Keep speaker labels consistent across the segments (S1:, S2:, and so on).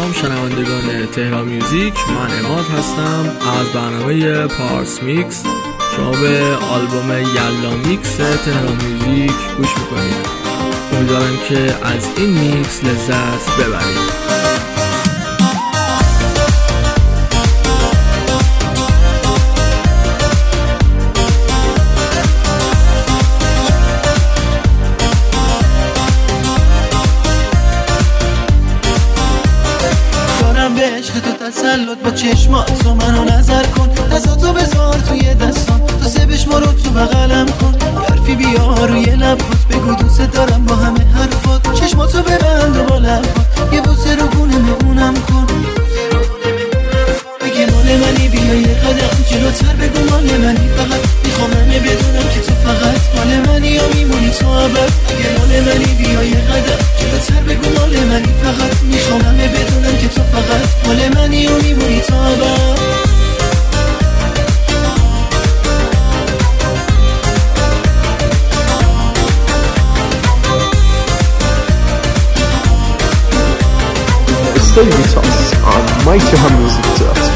S1: سلام شنوندگان تهران میوزیک، من اماد هستم از برنامه پارس میکس. شما به آلبوم یلا میکس تهران میوزیک گوش میکنید. امیدوارم که از این میکس لذت ببرید.
S2: تسلط با چشمات تو منو نظر کن، دستاتو بذار توی دستام، تو سبش ما رو تو بغلم کن، حرفی بیار روی لبات، بگو دوست دارم با همه حرفات، چشماتو ببند و با لبات یه بوسه رو گونه مهمونم کن. اگه مال منی بیا یه قدم جلوتر بگو مال منی، فقط میخوام همه بدونم که تو فقط مال منی و میمونی تو ابد. اگه مال منی بیا یه قدم جلوتر بگو مال منی، فقط میخوام همه بدونم که تو فقط مال منی و میمونی تو ابد.
S3: Stay with us on myTehranmusic.com.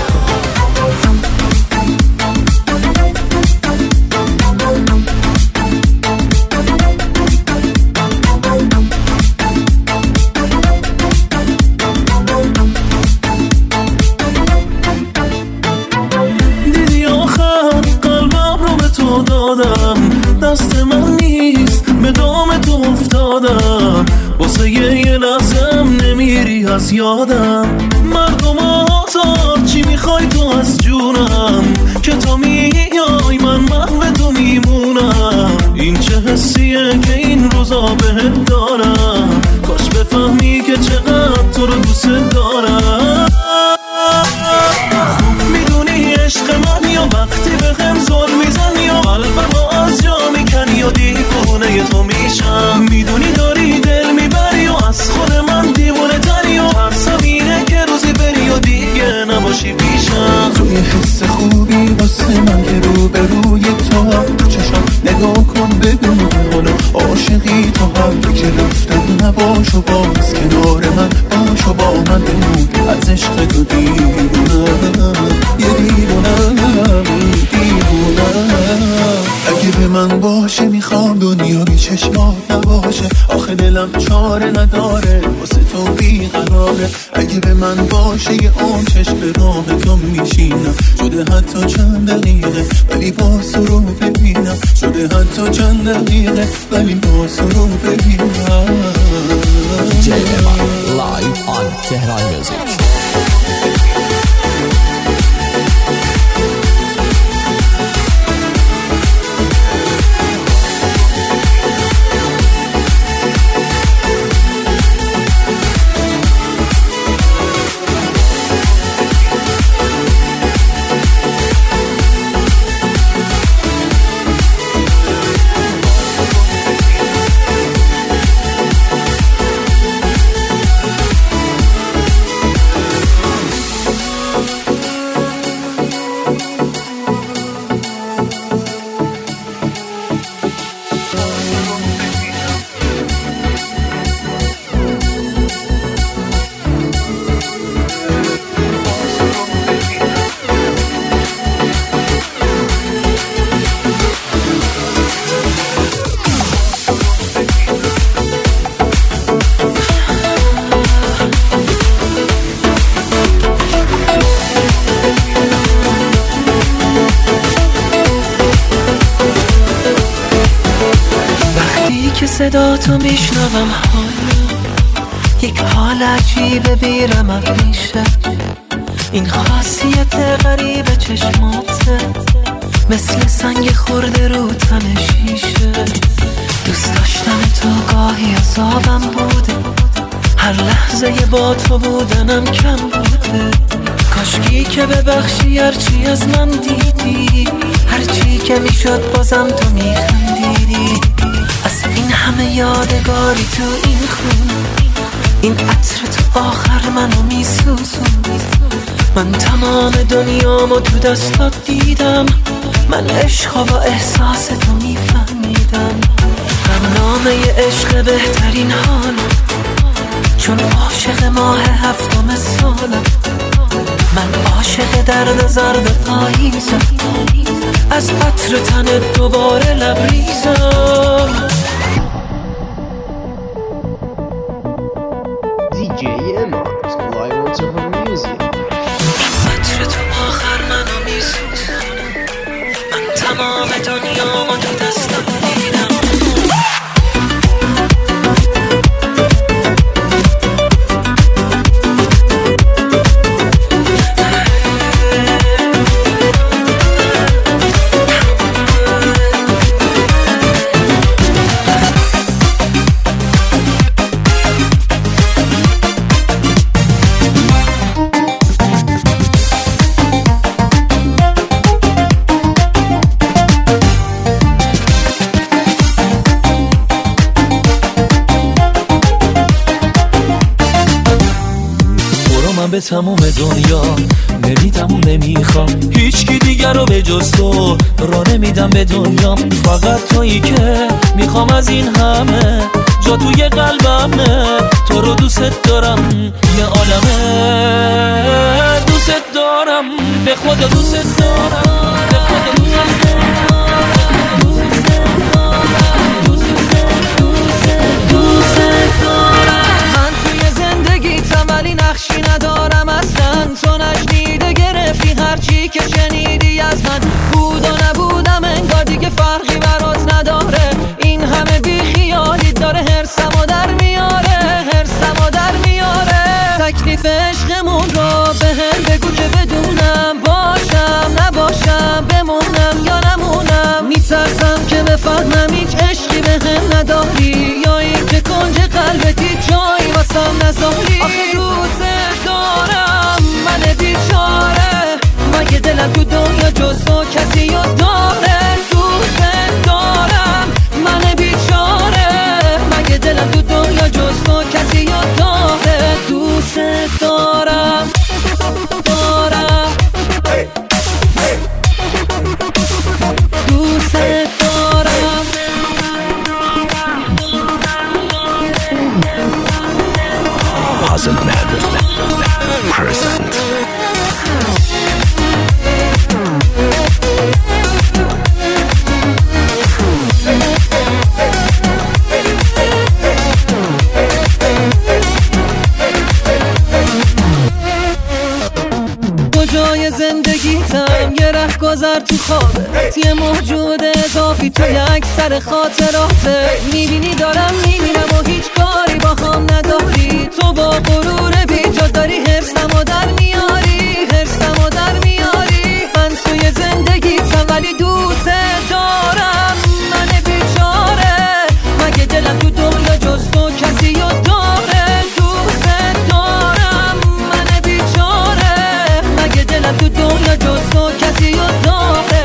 S2: دیدی آخر قلبم رو به تو دادم، دست من نیست به دام تو افتادم، واسه یه لحظم نمیری از یادم. مردم آزار چی میخوای تو از جونم، که تو میای من محو تو میمونم. این چه حسیه که این روزا بهت دارم، کاش بفهمی که چقدر تو رو دوست دارم. میدونی عشق من یا وقتی بهم زل میزنی یا قلبمو از جا میکنی یا دیوونه تو میشم. میدونی داری دل میبری و از خود من دیوونه تری و ترسم اینه که روزی بری و دیگه نباشی پیشم. توی حس خوبی واسه من که رو به روی تو چشم نگاه کن بگو حالا عاشقی تو هم که رفتن نباش و باز کنار من باش و با من بمون. از عشق تو دیوونم یه دیوونم اگه به من باشه میخوام دنیا بی چشمات نباشه، آخه دلم چاره نداره واسه تو بیقراره. اگه به من باشه یه عمر چشم به راه تو میشینم، شده حتی چند دقیقه ولی باز رو ببینم، شده حتی چند دقیقه ولی باز رو ببینم.
S4: Live on Tehran Music.
S2: صدا تو میشنوم حالا یک حال عجیبه بیرم میشه. این خاصیت غریب چشماته مثل سنگ خورده رو تن شیشه. دوست داشتن تو گاهی عذابم بوده، هر لحظه با تو بودنم کم بوده. کاشکی که ببخشی هرچی از من دیدی، هرچی که میشد بازم تو میخندیدی. از این همه یادگاری تو این خون، این عطر تو آخر منو میسوزون. من تمام دنیامو تو دستات دیدم، من عشقا با احساس تو میفهمیدم. برنامه عشق بهترین حال، چون عاشق ماه هفتم سالم، من عاشق درد زرد پاییزم، از عطر تنت دوباره لبریزم.
S3: DJ Emad, live on Tehran Music.
S2: عطر تو آخر منو میسوزونه، من تمام دنیامو تو دستم دیدم.
S5: به تموم دنیا نمیدم و نمیخوام هیچکی دیگر رو به جز تو را نمیدم به دنیا. فقط تویی که میخوام از این همه، جا توی قلبمه، تو رو دوست دارم، یه عالمه دوست دارم، به خدا دوست دارم، به خدا دوست دارم.
S2: من توی زندگیتم ولی نقشی ندارم اصلا، تو نشنیده گرفتی هرچی که شنیدی از من. بود و نبودم انگار دیگه فرقی برات نداره، این همه بیخیالی داره هرسمو در میاره، هرسمو در میاره. تکلیف عشقمون رو به هم بگو که بدونم، باشم نباشم، بمونم یا نمونم. میترسم که بفهمم هیچ عشقی به هم نداری، یا این که کنج قلبتی جایی واسم نذاری. آخه دوست دارم من بیچاره، مگه دلم تو دنیا جز تو کسی رو داره؟ دوست دارم من بیچاره، مگه دلم تو دنیا جز تو کسی رو داره؟ دوست دارم دارم دوست دارم.
S6: Puzzle Madden present.
S2: کجای زندگیتم یه رهگذر تو خوابه، یه موجود اضافی تو یک سر خاطراته. میبینی دارم میبینم و هیچ کاری با هم نداری، تو با غرور بیجا داری هرسمو در میاری، هرسمو در میاری. من توی زندگیتم ولی دوست دارم من بیچاره، مگه دلم تو دنیا جز تو کسی رو داره؟ دوست دارم من بیچاره، مگه دلم تو دنیا جز تو کسی رو داره؟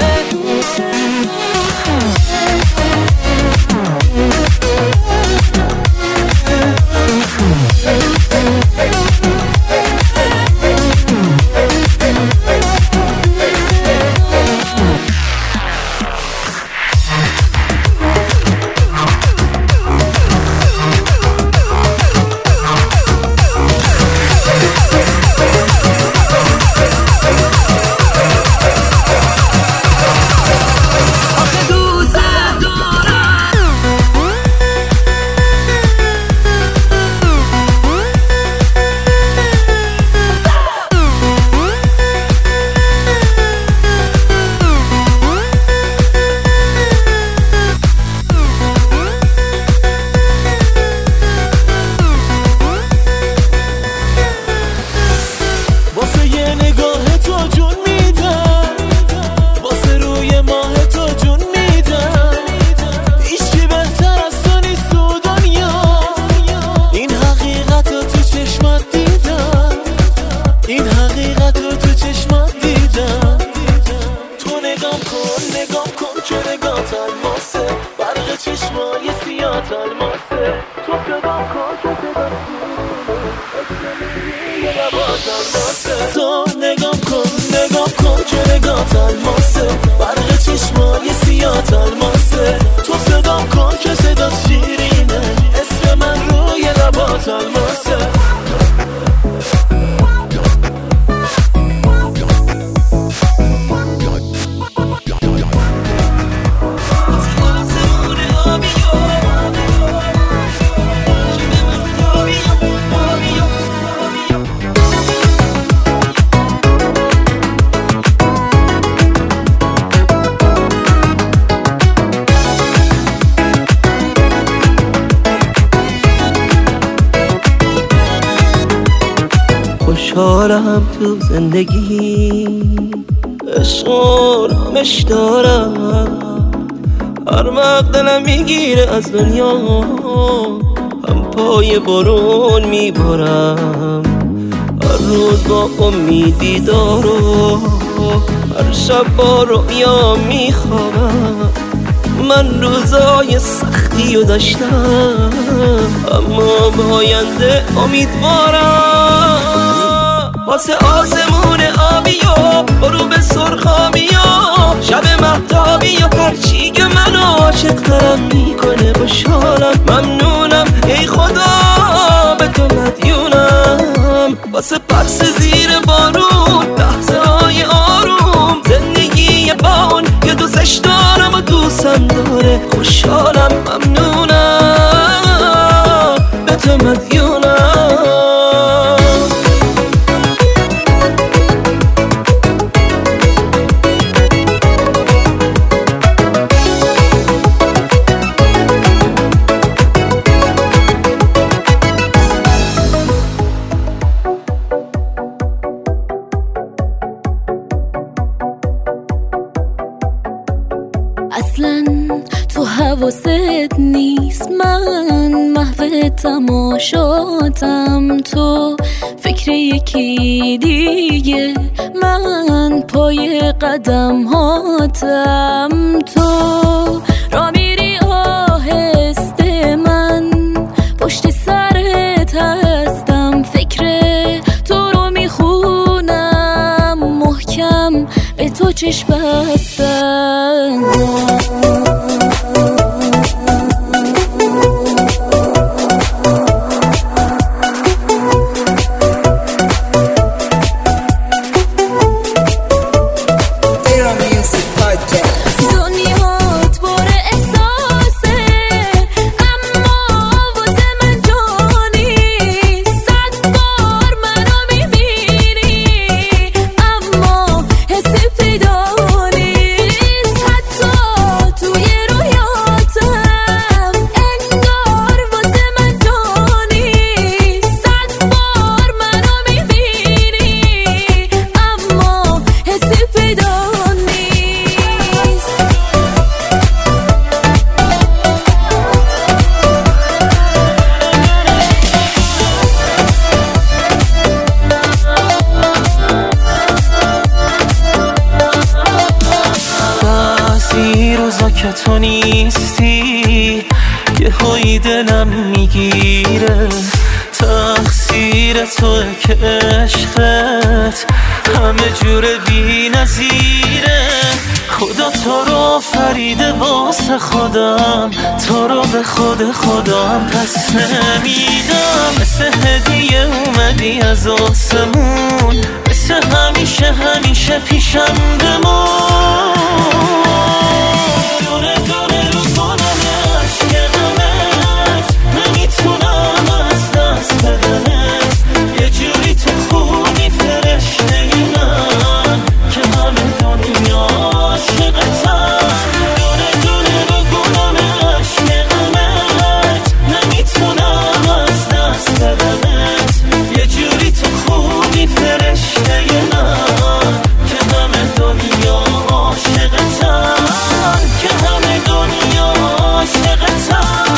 S5: چشمای سیاه الماسه، تو صدام کن که صدا یه لباس الماسه. تو نگام کن که نگات الماسه، برق چشمای سیاه الماسه. تو صدام کن که صدا شیرینه، اسم من روی لبات الماسه.
S2: خوشحالم تو زندگی، عشق و رامش دارم. هر وقت دلم میگیره از دنیا، هم پای بارون میبارم. هر روز با امیدی دارم، هر شب با رویا میخوابم. من روزای سختی رو داشتم، اما به آینده امیدوارم. واسه آسمون آبی و غروب سرخابی و شب مهتابی و هرچی که منو عاشق ترم میکنه خوشحالم. ممنونم ای خدا به تو مدیونم. واسه پرس زیر بارون لحظه های آروم، زندگی بان که دوستش دارم و دوستم داره خوشحالم. ممنونم به تو مدیونم.
S7: اصلا تو حواست نیست، من محو تماشاتم. تو فکر یکی دیگه، من پای قدم هاتم. تو را میری آهسته، من پشت سرت هستم. فکر تو رو میخونم محکم، به تو چشم بستم.
S2: که تو نیستی یه هایی دلم میگیره. تقصیر توه که عشقت همه جور بی نظیره. خدا تو رو فریده واسه خودم، تو رو به خود خودم پس نمیدم. مثل هدیه اومدی از آسمون، مثل همیشه همیشه پیشم بمون. دونه دونه رو کنم عشق غمت، نمیتونم از دست بدمت. یه جوری تو خونی فرشته من که همه دنیا عاشقتم. دونه دونه رو کنم عشق غمت، نمیتونم از دست بدمت. یه جوری تو خونی فرشته من که همه دنیا عاشقتم. که همه دنیا عاشقتم.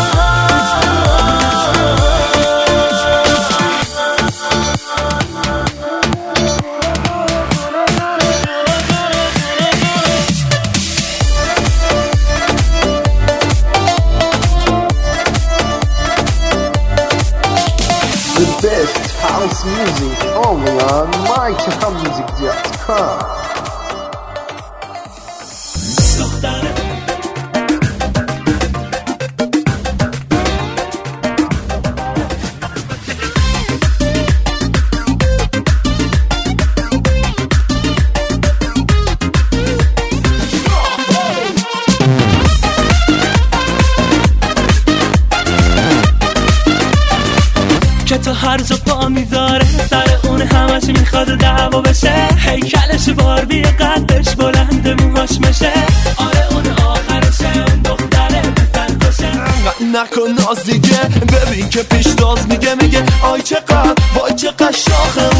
S3: The best house music only on mytehranmusic.com.
S5: که تو هر جا پا میذاره سر اون همش میخواد دعوا بشه. هیکلش باربی قدش بلنده موهاش مشه. آره اون آخرشه اون دختره بزن کشه.
S8: نکن ناز دیگه ببین که پیش داز میگه آی چقدر وای چقدر شاخه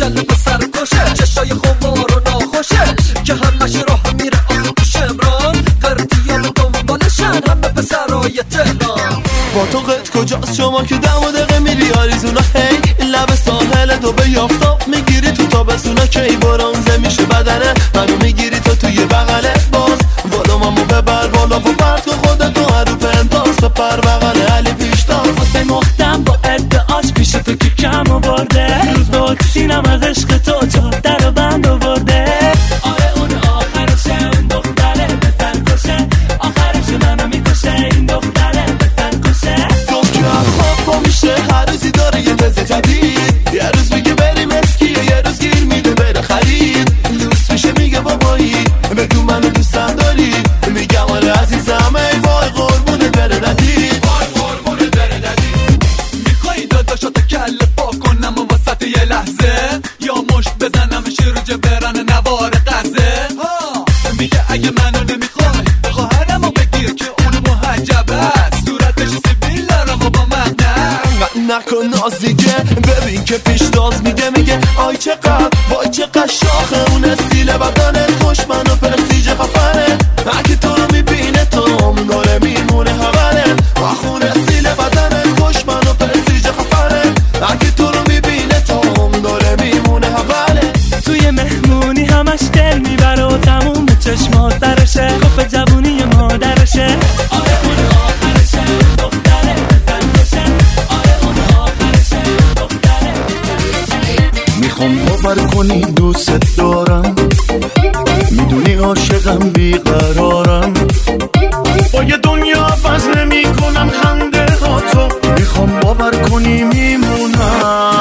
S8: کله پسر کشه، چشای خمار و ناخوشه که همش راه میره آخه تو شمران، قرطیان دنبالشن همه پسرای تهران.
S9: با تو قد کجاست شما که دم و دقیقه میری آریزونا، هی لب ساحل تو به یافتاب میگیری تو تابستونا، کی برانزه میشه بدنه منو میگیری تو توی بغله باز بالامو ببر بالا و پرت کن خودتو هر رو پنتاز بپر بغل علی پیشتاز.
S5: واسه مختم با ادعاش پیش تو که کم آورده، روز با سینم از عشق تو جاده رو بند آورده. آره اون آخرشه اون دختره بزن کشه، آخرش منو میکشه این دختره بزن کشه.
S9: صبح که از خواب پا میشه هر روزی داره یه تز جدید، یه روز میگه بریم اسکیه یه روز گیر میده بره خرید، لوس میشه میگه بابایی بگو منو دوستم داری، میگم آره عزیزم ای وای قربونه بره ردید،
S8: وای قربونه بره ردید. میخوایی داداشات کله پا کنم و وسط یه لحظه، یا مشت بزنمش رو جبران نوار قزه. میگه اگه منو نمیخوای خواهرمو بگیر که اون محجبه است، صورتش سیبیل دارم و با مغنم
S9: نکن نازیگه، ببین که پیشتاز میگه آی چقدر وای چقدر شاخه اون استیل بدنت، خوش منو پرستیژ خفنه، اگه تو رو میبینه تو داره میمونه حوله، آخون استیل بدنت خوش منو پرستیژ خفنه، اگه تو رو میبینه تو داره میمونه حوله.
S5: توی مهمونی همش دل میبره و تموم چشمات درشه، کف جوونی مادرشه. آره اون آخرشه دختره بزن کشه، آره اون آخرشه دختره بزن کشه.
S10: میخوام باور کنی دوست دارم، میدونی عاشقم بیقرارم، با یه دنیا عوض نمی کنم خنده ها تو، میخوام باور کنی میمونم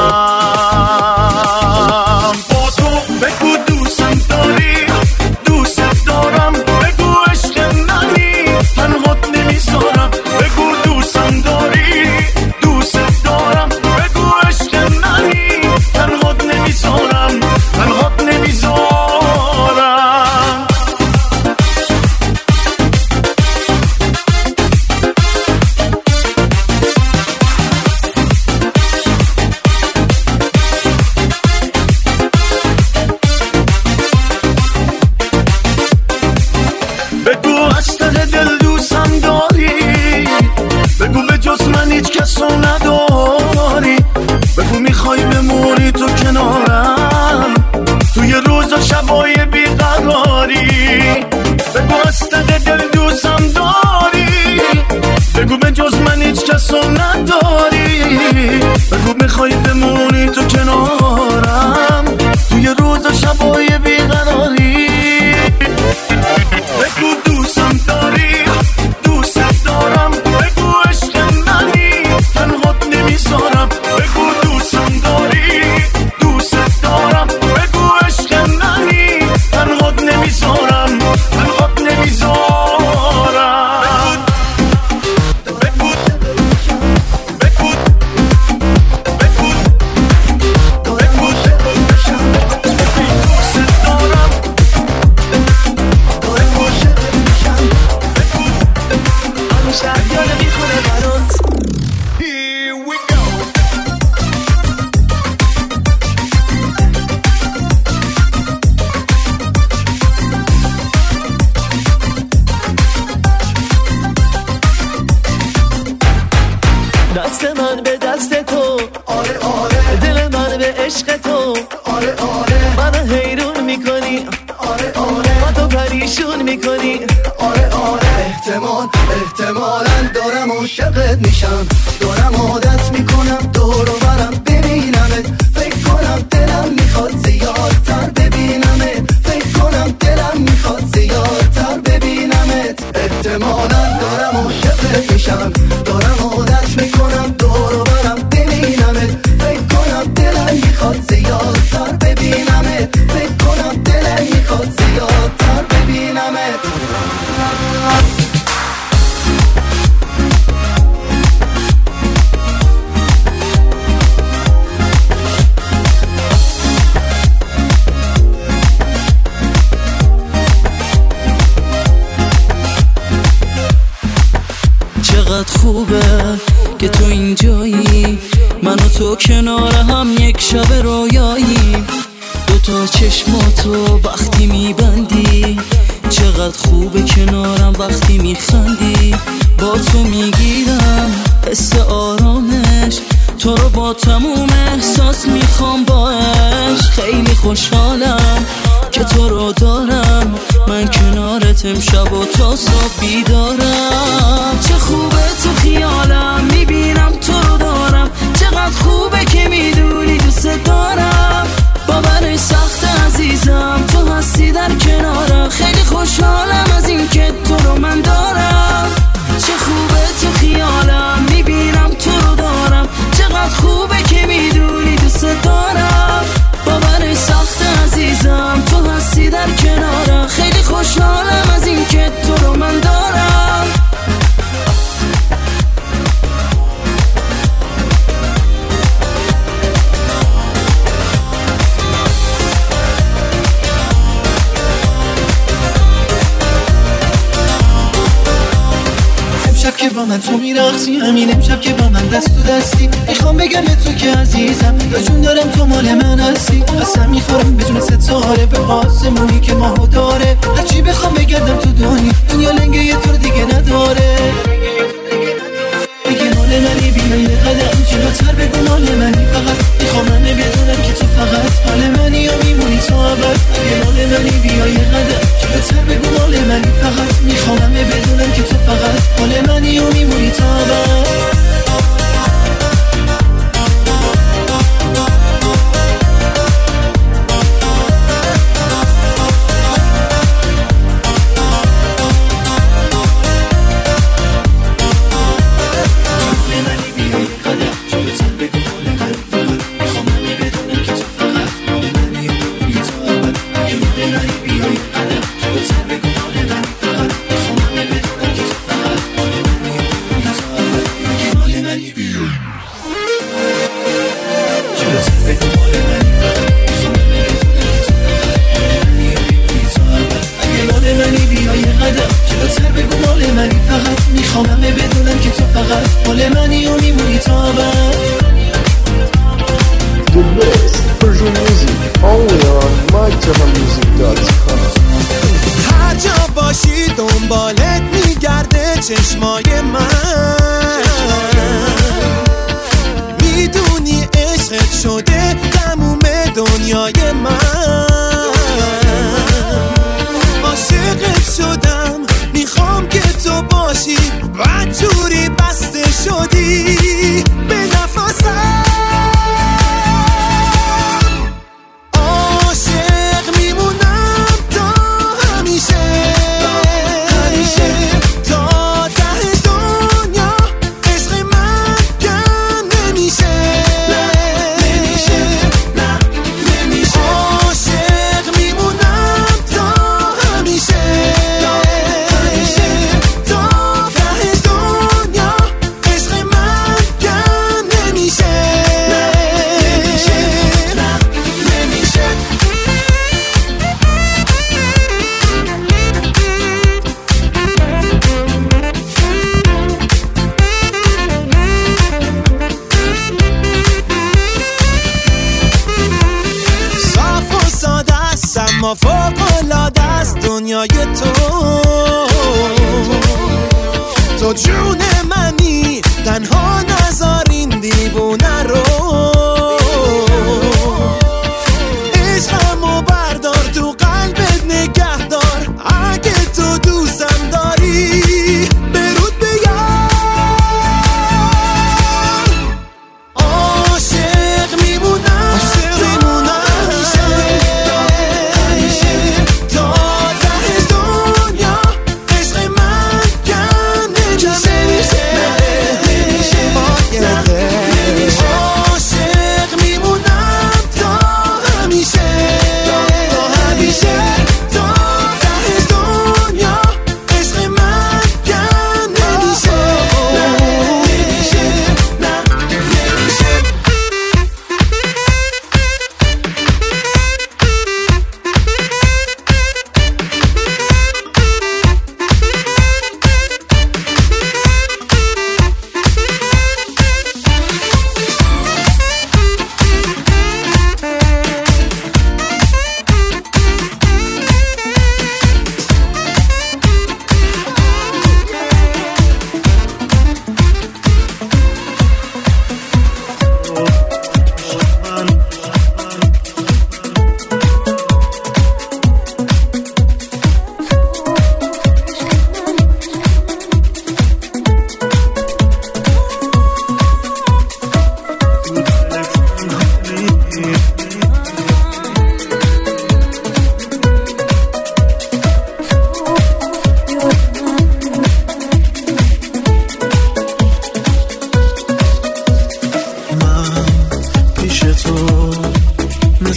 S10: با تو. بگو دوستم داری دوست دارم، بگو عشق منی تنهات نمیذارم، بگو دوستم داری دوست دارم، بگو عشق منی تنهات نمیذارم تنهات نمیذارم. بگو از ته دل دوستم داری، بگو به جز من هیچ کسو نداری، بگو میخوای بمونی تو کنارم توی روز و شبای بیقراری، بگو از ته دل دوستم داری، بگو به جز من هیچ کسو نداری، بگو میخوای بمونی تو کنارم توی روز و شبای بیقراری. بگو دوستم داری دوست دارم، بگو عشق منی تنهات نمیذارم، بگو دوستم داری دوست دارم، بگو عشق منی تنهات نمیذارم تنهات نمیذارم.
S5: دست من به دست تو، آره آره، دل من به عشق تو، آره آره، منو حیرون میکنی، آره آره، من تو پریشون میکنی، آره آره.
S11: احتمالاً دارم عاشقت میشم، دارم عادت میکنم دور و برم ببینمت، فکر کنم دلم میخواد زیادتر ببینمت، فکر کنم دلم میخواد زیادتر ببینمت. احتمالاً دارم عاشقت میشم، دارم عادت میکنم دور و برم ببینمت، فکر کنم دلم میخواد زیادتر ببینمت، فکر کنم دلم میخواد زیادتر ببینمت.
S5: چقدر خوبه که تو اینجایی، من و تو کنار هم یک شب رویایی، تا چشماتو وقتی میبندی، چقدر خوبه کنارم وقتی میخندی. با تو میگیرم حس آرامش، تو رو با تموم احساس میخوام باش. خیلی خوشحالم که تو رو دارم، من کنارت امشب و تا صبح بیدارم. چه خوبه تو خیالم میبینم تو رو دارم، چقدر خوبه که میدونی دوست دارم. باورش سخت عزیزم تو هستی در کنارم، خیلی خوشحالم از این که تو رو من دارم. چه خوبه تو خیالم میبینم تو رو دارم، چقدر خوبه که میدونی دوست دارم. باورش سخت عزیزم تو هستی در کنارم، خیلی خوشحالم از این که تو رو من دارم.
S2: امشب که با من تو میرقصی، همین امشب که با من دست تو دستی، میخوام بگم به تو که عزیزم یا جون دارم تو مال من هستی. قسم میخورم به جون ستاره، به آسمونی که ماهو داره. هرچی بخوام بگردم تو دنیا لنگه یه طور دیگه نداره. بگه مال منی بیا یه قدم جلوتر بگو مال منی، فقط میخوام همه بدونم که تو فقط مال منی یا میمونی تو ابد. بگه مال منی بیا یه قدم جلوتر بگو مال منی، فقط میخوام همه بدونم که تو فقط مال منی یا میمونی تو ابد.
S3: The best Persian music only on mytehranmusic.com.
S9: هر جا باشی دنبالت میگرده چشمای من، میدونی عشقت شده تموم دنیای من. عاشقت شدم میخوام که تو باشی، بدجوری بسته شدی به نفسم. عاشق میمونم تا همیشه تا ته دنیا، عشق من کم نمیشه. عاشق میمونم تا همیشه تا ته دنیا، عشق من کم نمیشه. صاف و ساده است اما فوق‌العاده است دنیای تو جون منی، تنها نذار این دیوونه رو. عشقمو بردار تو قلبت نگه دار، اگه تو دوستم داری برود بیار. عاشق میمونم تا ته دنیا، عشق من کم نمیشه. عاشق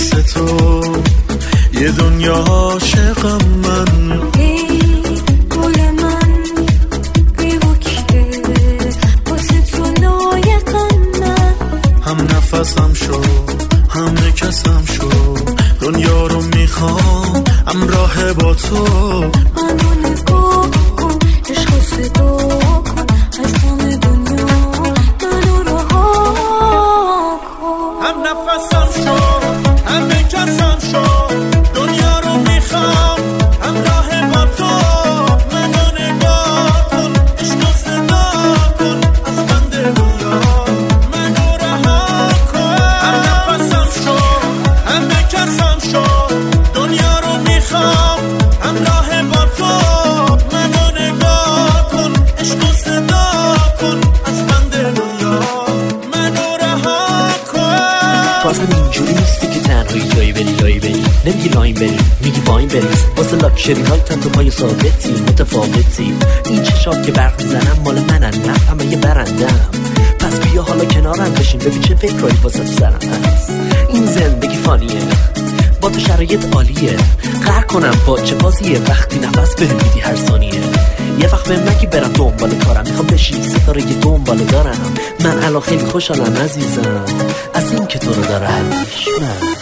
S10: مثل تو یه دنیا عاشقم من.
S12: ای گل من بگو که واسه تو لایقم من.
S10: هم نفسم شو هم نکسم شو دنیا رو میخوام همراه با تو.
S12: منو نگاه کن عشق و صدا کن از همه دنیا منو رها کن.
S10: هم نفسم شو هم نکسم شو دنیا رو میخوام همراه با تو. منو نگاه کن عشق و صدا کن از بند دنیا منو رها کن. هم نفسم شو هم نکسم شو دنیا رو میخوام همراه با تو. منو نگاه کن عشق و صدا کن از بند دنیا منو رها کن.
S13: تو اصلا اینجوری نیستی که تنهایی جایی بری نمیگی لاین بری میگی واین بریز واسه لاکشری های تو پای ثابتی متفاوتی. این چشات که برق میزنم مال منن نه همه یه برندم. پس بیا حالا کنارم بشین ببین چه فکرایی واسه تو سرم هست. این زندگی فانیه با تو شرایط عالیه. قهر کنم با چه بازیه وقتی نفس بهم میدی هر ثانیه. یه وقت بهم نگی برم دنبال کارم میخوام بشی ستاره یه دنبال دارم. من الان خیلی خوشحالم عزیزم از این که تو رو دارم من.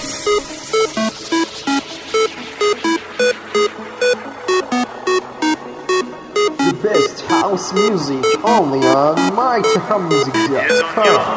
S3: The best house music only on mytehranmusic.com.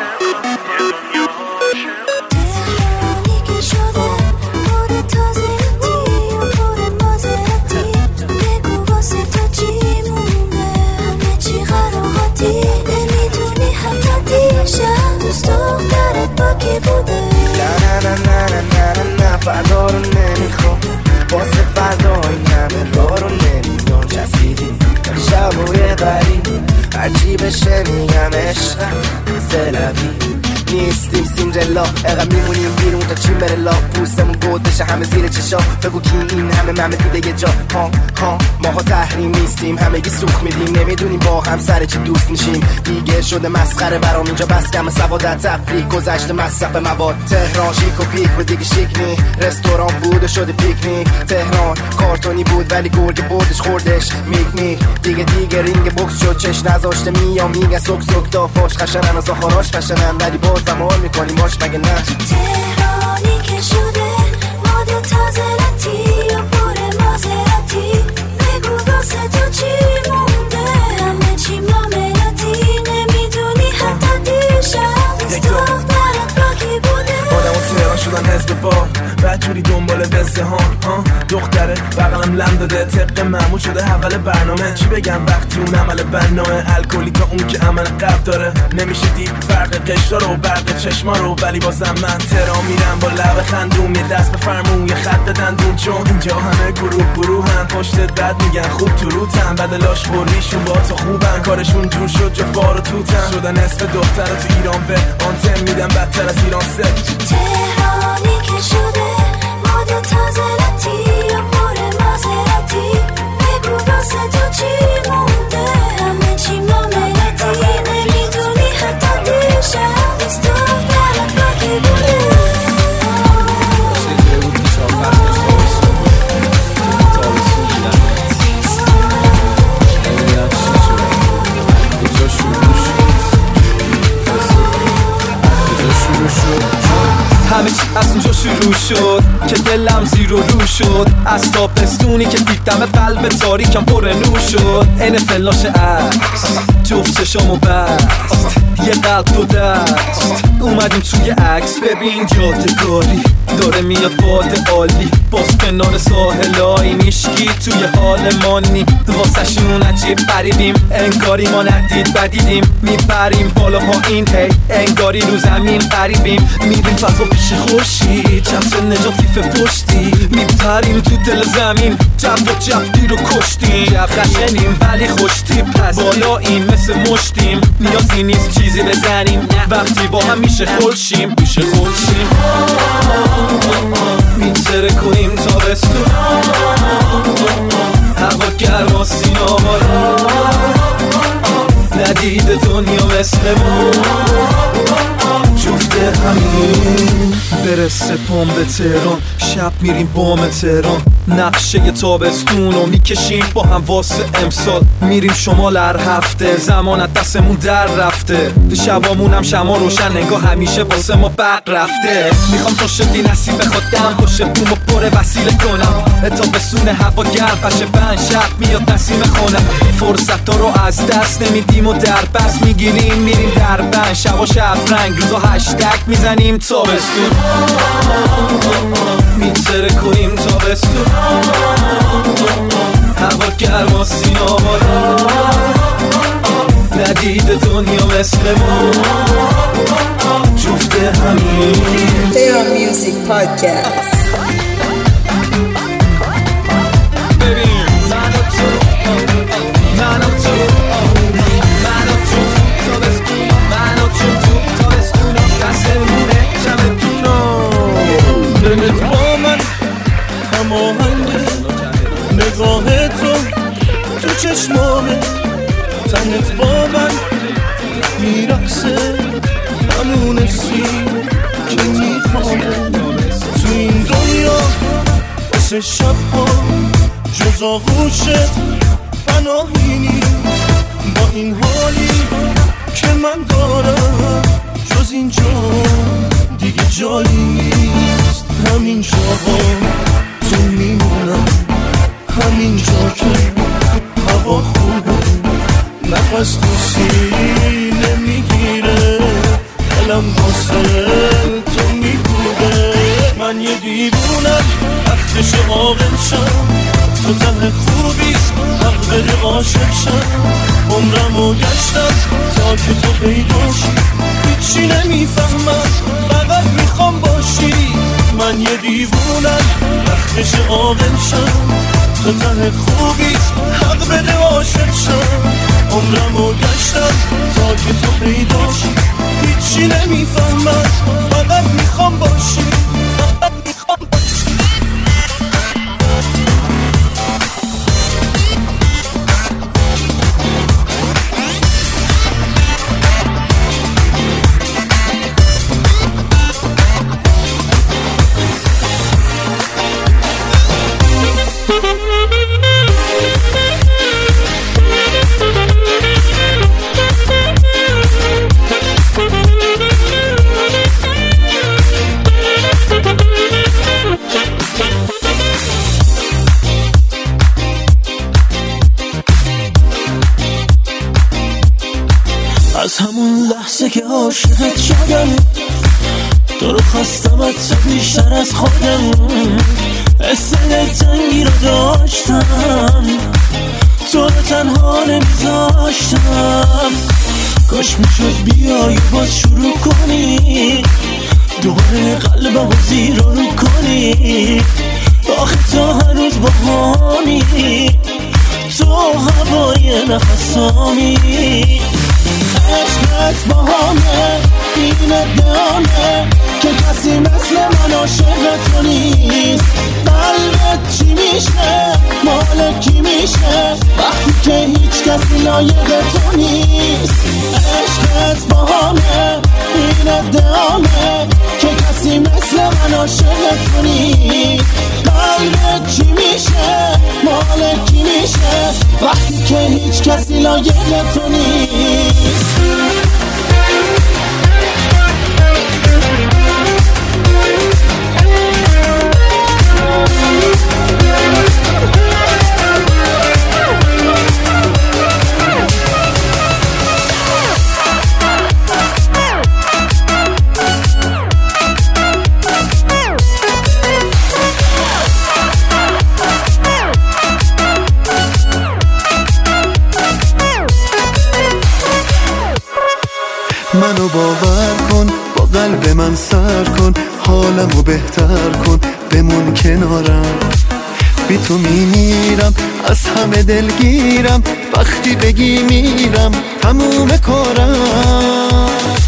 S9: نه فردا رو نمیخوام واسه فردای همه راه رو نمیدون چسبیدیم شب و یه غریب هرچی بشه میگم عشقم سلبی نیستیم سیندرلا اقا میمونیم بیرون تا چین بره لا پوستمون گود بشه همه زیر چشا بگو کی این همه دیده یه جا ها ماها تحریم نیستیم همه گی سوخ میدیم نمیدونیم با هم سر چی دوست میشیم دیگه شده مسخره برام اینجا بس کم سوادت تفریح گذشته مصرف مواد تهران شیک و پیک و دیگه شیک نی رستوران بود و شده پیکنیک تهران کارتونی بود ولی گرگ بردش خوردش میک دیگه رینگ بوکس شد چش نذاشته میام میگه سوک دافاش خشنن از آخراش فشنن ولی باز زمان میکنیم باش مگه نه
S12: تهرانی که شده ماد تازلتی و پر مازراتی بگو واسه تو چی مونده همه چی معاملاتی نمیدونی حتی دیشب دخترت باقی بوده
S14: آدم و تهران شدن حزب با بدجوری دنبال وزدهان دختره بغلم لم داده طبق معمول شده اول برنامه چی بگم وقتی اون عمل بنامه الکلی تا اون که عمل قلب داره نمیشه دید فرق قشرا رو برق چشما رو ولی بازم من تهران میرم با لب خندوم یه دست بفرمون یه خط بدندون چون اینجا همه گروه هم پشتت بد میگن خوب تو روتن بدلاش خوریشون با تو خوبن کارشون جور شد جا بار و توتن شدن اسم دختر تو ایران به آنتن میدم بدتر از ایران سه
S12: تهرانی که شده ماد تازلتی و پر مازراتی بگو واسه تو چی مونده همه چی معاملاتی نمیدونی حتی دیشب دخترت باقی بوده
S15: همه چی از اونجا شروع شد که دلم زیر و رو شد از تابستونی که دیدم قلب تاریکم پر نور شد NFL لاش عکس جفت چشامو بست یه قلب دو دست اومدیم توی عکس ببین یادگاری داره میاد باد عالی باز کنار ساحلایی میشکی توی حال مانی واسه شون عجیب قریبیم انگاری ما ندید بدیدیم میبریم بالا پایین هی انگاری رو زمین قریبیم میریم فضا پیش خوشی چند نجاتیف پشتی میپریم تو دل زمین جفتی رو کشتیم جف خشنیم ولی خوشتیپ بالاییم مثل مشتیم نیازی نیست چیزی بزنیم وقتی با هم میشه خلشیم میتره کنیم تابستون هوا گرم و سیاوارا ندید دنیا مثل ما جفته همین برسه پام به تهران، شب میریم بام تهران، نقشه تابستون رو میکشیم با هم واسه امسال. میریم شمال هر هفته، زمانت دستمون در رفته، شبامونم شما روشن نگاه همیشه واسه ما برق رفته. میخوام تو شدی نصیب خودم، باشه بومو پر وسیله کنم، تابستون هوا گرم پشه بند شب میاد نسیم خونم. فرصت ها رو از دست نمیدیم و در بس میگیریم میریم در بند، شبا شب رنگ روزا هشتگ میزنیم تابستون، میتره کنیم تابستون، هوا گرم و سیاه ندید دنیا مثل ما جفت همین.
S16: Tehran Music Podcast.
S10: دلت با من هماهنگه، نگاه تو چشمامه، تنت با من میرقصه، همون سیر که میخوامه. تو این دنیا واسه شبها جز آغوشت پناهی نیست، با این حالی که من دارم جز اینجا دیگه جایی نیست. همین جاها تو میمونم، همین جا که هوا خوبه، نفس تو سینه میگیره، دلم واسه تو میگوده. من یه دیوونم وقتش عاقل شم، تو ته خوبی حق بده عاشق شم. عمرمو گشتم تا که تو پیداش، هیچی نمیفهمم فقط میخوام باشی. من یه دیوونم وقتش عاقل شم، تو ته خوبی حق بده عاشق شم. عمرمو گشتم تا که تو پیداش، هیچی نمیفهمم فقط میخوام باشی، فقط میخوام باشی.
S9: از همون لحظه که عاشقت شدم، تو رو خواستمت بیشتر از خودم، حس دلتنگی رو داشتم، تو رو تنها نمیذاشتم. کاش میشد بیایی باز شروع کنی، دوباره قلبم رو زیر رو کنی. آخه تو هنوز بهانی، تو هوای نفسامی. عشقت با همه این ادامه که کسی مثل من عاشق تو نیست. قلبت چی میشه مال کی میشه وقتی که هیچ کسی لایق تو نیست. عشقت با همه این ادامه که کسی مثل من عاشق تو نیست. قلبت چی میشه مال کی میشه وقتی که هیچ کسی لایق تو نیست.
S17: منو باور کن، با قلب من سر کن، حالمو بهتر کن، بمون کنارم. بی تو میمیرم، از همه دلگیرم، وقتی بگی میرم تموم کارم.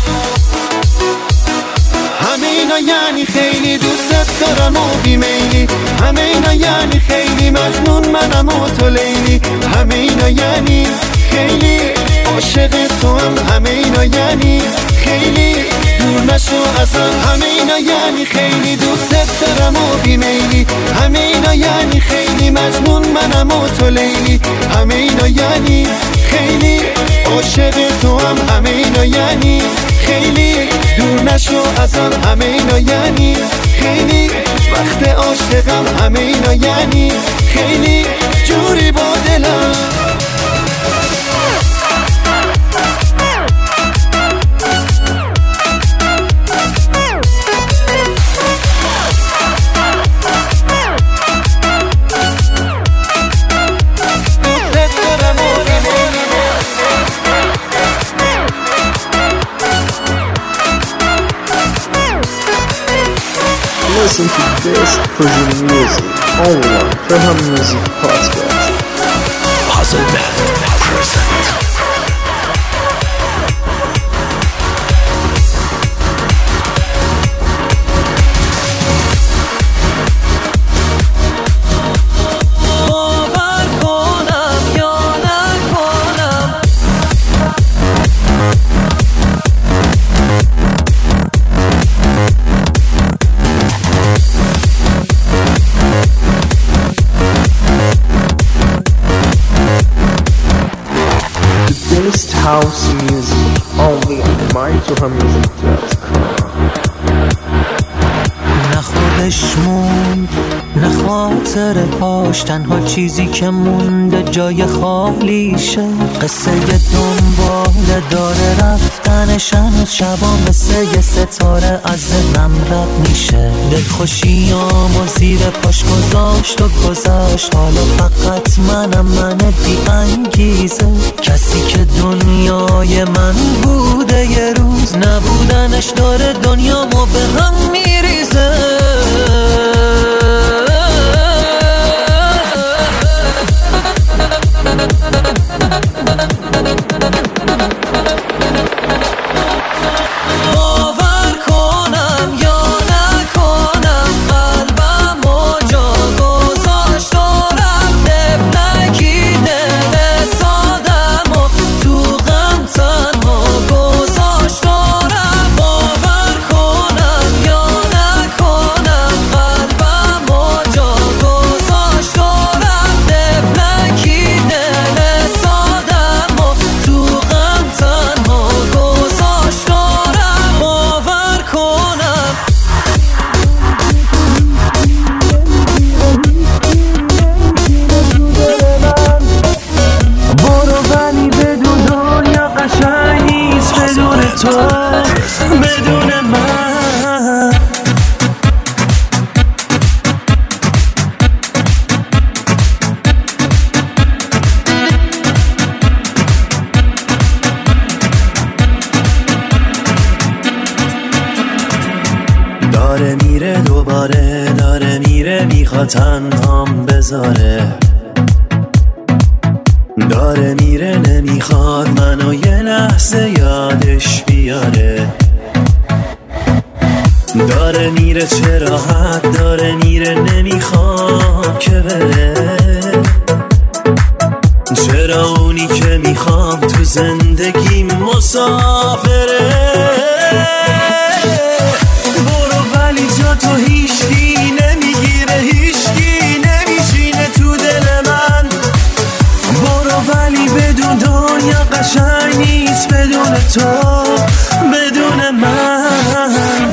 S17: همینا یعنی خیلی دوست دارم و بیمیلی، همینا یعنی خیلی مجنون منم و تو لیلی، همینا یعنی خیلی عاشق تو هم همه اینا یعنی خیلی دور نشو ازم همه اینا یعنی خیلی دوست دارم و بیمیلی همه اینا یعنی خیلی مجنون منم و تو لیلی همه اینا یعنی خیلی عاشق تو هم همه اینا یعنی خیلی دور نشو ازم همه اینا یعنی خیلی وقت عاشقم همه اینا یعنی خیلی جوری با دلم
S3: Listen to best Persian music only on Tehran Music Podcast.
S6: Puzzle Band present.
S3: House music only on myTehranmusic.com.
S2: نه خودش موند نه خاطرهاش تنها چیزی که مونده جای خالیشه قصه دنباله داره رفتنش هنوز شبا مثل یه ستاره از ذهنم رد میشه دلخوشیامو زیر پاش گذاشت و گذاشت حالا فقط من بی انگیزه کسی که دنیای من بوده یه روز نبودنش داره دنیامو به هم میریزه
S9: داره میره میخواد تنهام بذاره داره میره نمیخواد منو یه لحظه یادش بیاره داره میره چه راحت داره میره نمیخواد که بره چرا اونی که میخوام تو زندگی مسافره تو هیچکی نمیگیره هیچکی نمیشینه تو دل من برو ولی بدون دنیا قشنگ نیست بدون تو بدون من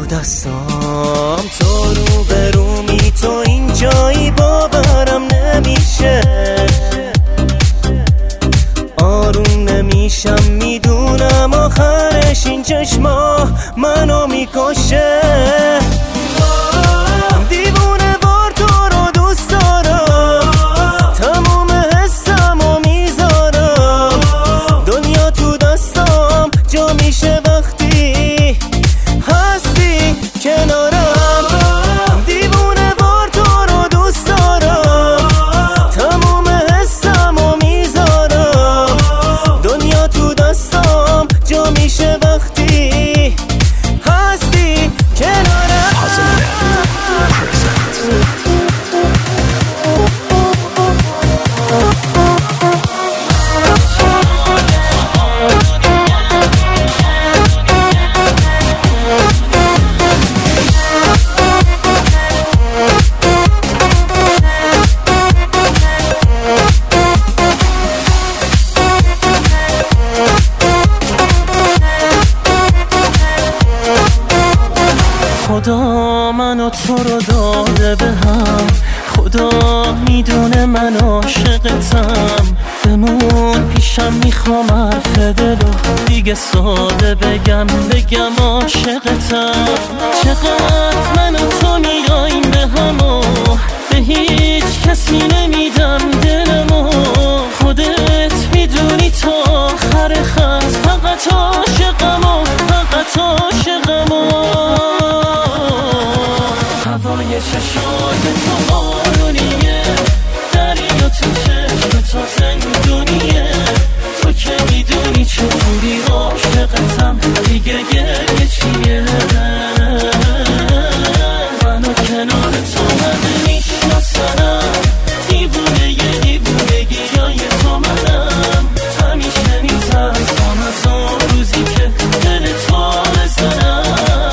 S2: دستام تو رو به رومی تو اینجایی باورم نمیشه آروم نمیشم میدونم آخرش این چشما منو میکشه دیوونه وار تو رو دوست دارم تموم حسمو میذارم دنیا تو دستام جا میشه وقتی هستی کنارم دیوونه وار تو رو دوست دارم تموم حسمو میذارم دنیا تو دستام جا میشه وقتی هستی کنارم خدا منو تو رو داده به هم خدا میدونه من عاشقتم بمون پیشم میخوام حرف دلو دیگه ساده بگم عاشقتم چقدر من و تو میاییم به همو به هیچ کسی نمیدم دلمو خودت میدونی تا آخر خط فقط عاشقمو هوای چشات تو آرونیه دریا تو چشم تا زندونیه تو که میدونی چجوری عاشقتم دیگه گریه چیه منو کنار تو همه میشناسنم دیوونگی های تو منم همیشه میترسم از اون روزی که دل تو بزنم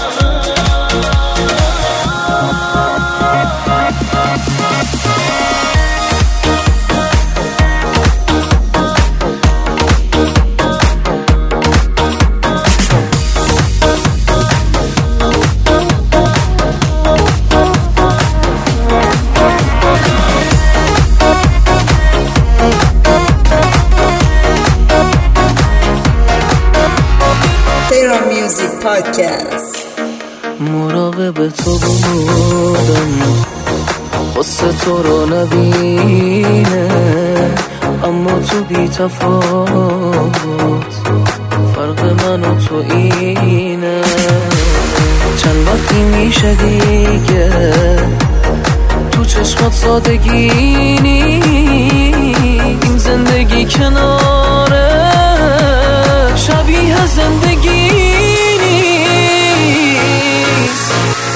S16: Tehran Music Podcast.
S2: مراقب تو بودم قصه تو رو نبینه اما تو بی تفاوت فرق من و تو اینه چند وقتی میشه دیگه تو چشمات سادگی این زندگی کناره شبیه زندگی نیست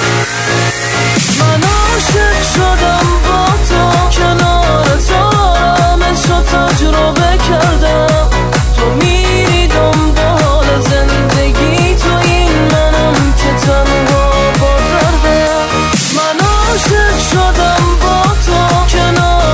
S2: من عاشق شدم با تو کنار تو همشو تجربه کردم تو میری دنبال زندگی تو این منم که تنها با دردم من عاشق شدم با تو کنار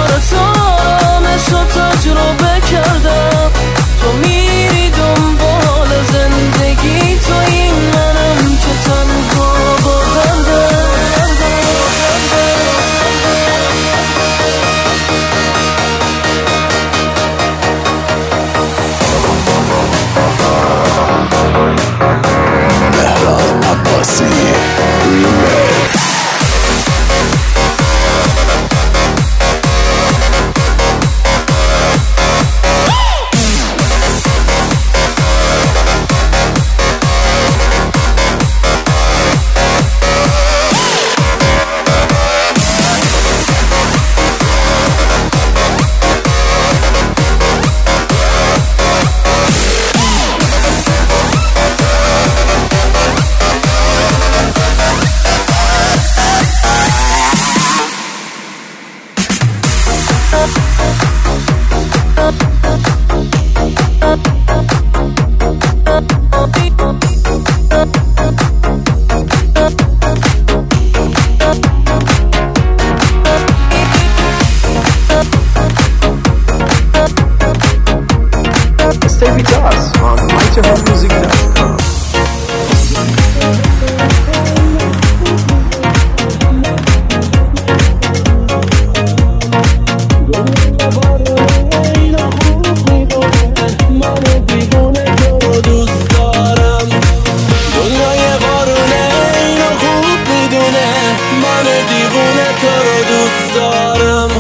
S9: من دیوونه تو رو دوست دارم.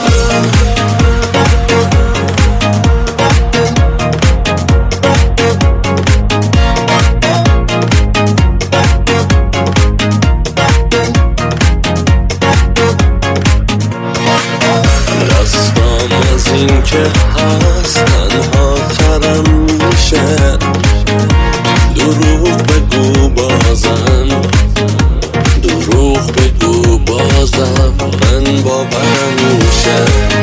S18: رستم از این که هست تنها ترم میشه، دروغ بگو بازم، دروغ بگو بازم، من باورم میشه.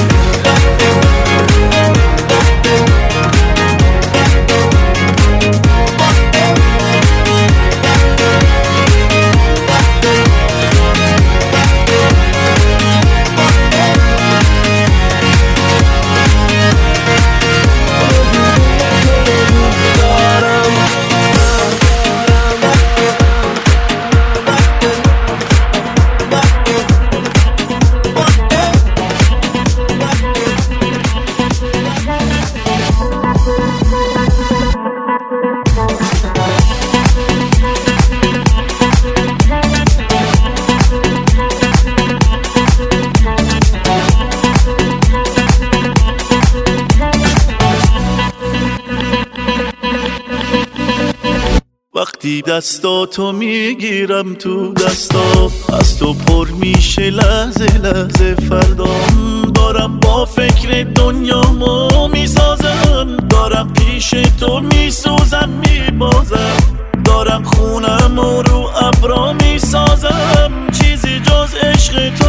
S10: وقتی دستاتو میگیرم تو دستا، از تو پر میشه لحظه لحظه فردام. دارم با فکر دنیامو میسازم، دارم پیش تو میسوزم میبازم، دارم خونم رو ابرا میسازم. چیزی جز عشق تو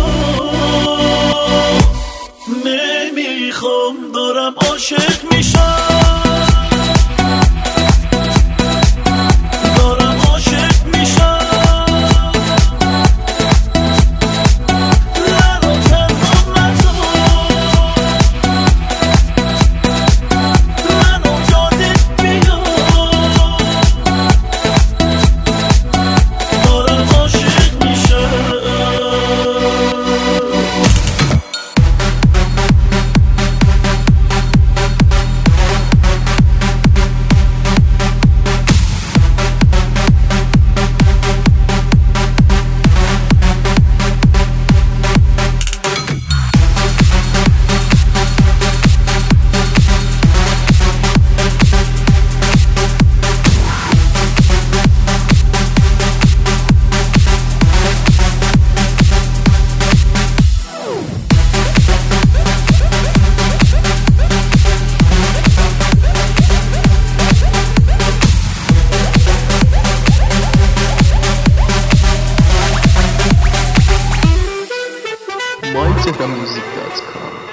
S10: نمیخوام، دارم عاشق میشم.
S3: mytehranmusic.com